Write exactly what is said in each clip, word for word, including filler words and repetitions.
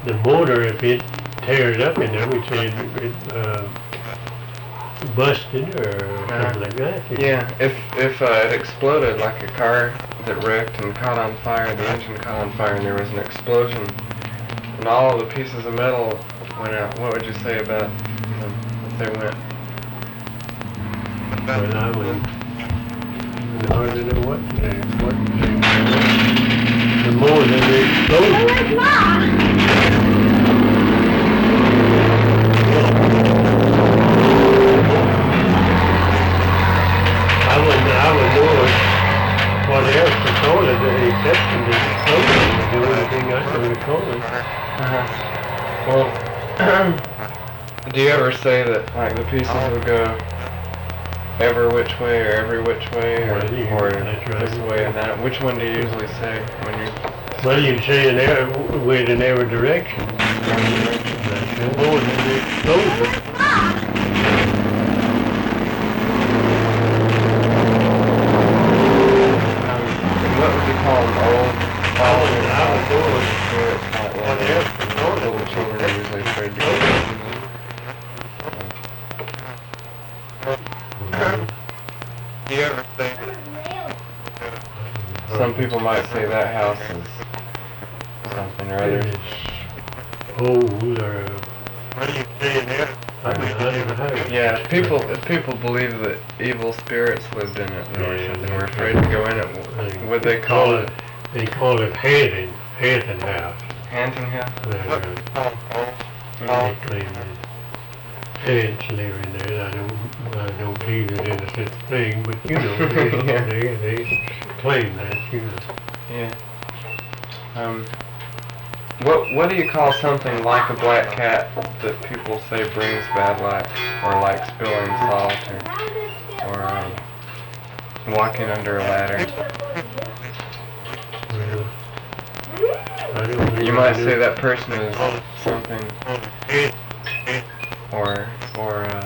the motor, if it tears up in there, we say it, it uh, busted or Uh-huh. something like that. Yeah, if if uh, it exploded like a car that wrecked and caught on fire, the engine caught on fire and there was an explosion, and all the pieces of metal went out, what would you say about them if they went? Well, I would hardly know what to say. What to say. The more than the explosion. I wouldn't, I would know it, what else to call it, except for the explosion, to do anything I could call it. Uh-huh. Well, do you ever say that like the pieces would go every which way or every which way or, Well, yeah, or that's right. this way and that? Which one do you usually say when you? Well, you'd say in every, with in every direction. That's it. More than the explosion. What would you call an old following I would do it. spirit? Like What like else? little children are usually afraid to go. Do you ever think Some people might say that house is something or other. Old or, what do you say in there? I mean, I don't know how to- Yeah, if people if people believe that evil spirits lived in it or Yeah, something, were afraid to go in it, They would they call it They call it Haunting, Haunting House. Haunting House? They're, What? uh, Oh, oh, they oh. claim that ants live in there. I don't, I don't believe it is such a thing, but you know, they, Yeah. they, they claim that, you know. Yeah. Um. What what do you call something like a black cat that people say brings bad luck, or like spilling salt, or or um, walking under a ladder? Well, I don't know You what might to say do. that person is something, or or uh.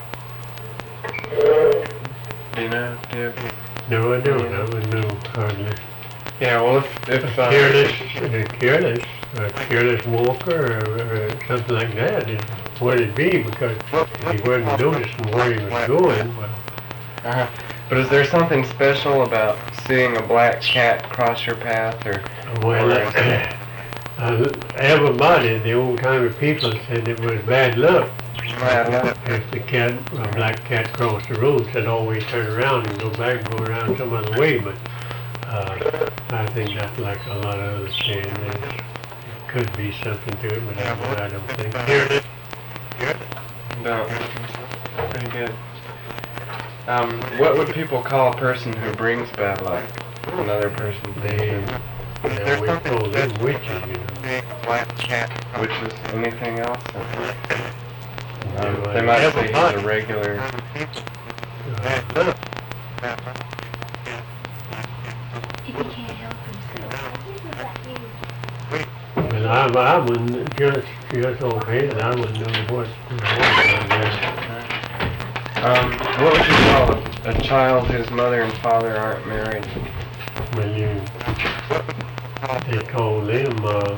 Do you know? Do you? No, I don't. I wouldn't know hardly. Yeah. Well, if if uh, Careless, uh, careless, a careless walker or, or something like that is what it'd be, because if he wasn't noticing where he was going, well, Uh-huh. But is there something special about seeing a black cat cross your path, or well, or uh, everybody, the old timer people said it was bad luck. bad luck? If the cat, a black cat crossed the road, said always turn around and go back and go around some other way, but uh, I think that's like a lot of other saying. There could be something to it, but I, I don't think. Here it is. Good. No. Pretty good. Um, what would people call a person who brings bad luck? Another person. They, yeah, we call them witches, you know. Big black cat. Witches. Anything else? Um, Yeah, they might say he's a regular. People. Uh, Bad luck. If he can't help himself. Well, I, I wouldn't, just, just offhand, I wouldn't know what, what I guess. Um, what would you call a, a child whose mother and father aren't married? Well, you, they call them, uh,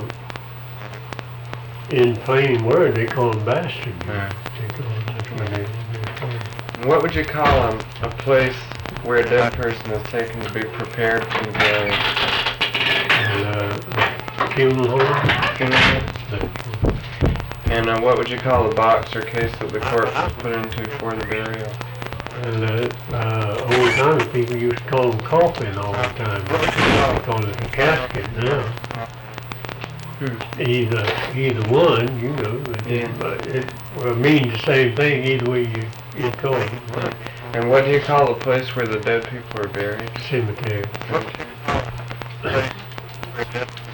in plain word, they call them bastards. Yeah. They call them, that's what they, they call them. What would you call a, a place where a dead person is taken to be prepared for the burial? And, uh, funeral home, Funeral? that's And uh, what would you call the box or case that the corpse is put into for the burial? And uh, uh, old time people used to call them coffin all the time. They call it a casket now. Hmm. Either either one, you know. But Yeah. it, but it well, means the same thing either way you you call it. Like And what do you call the place where the dead people are buried? cemetery. What do you call it? Place where dead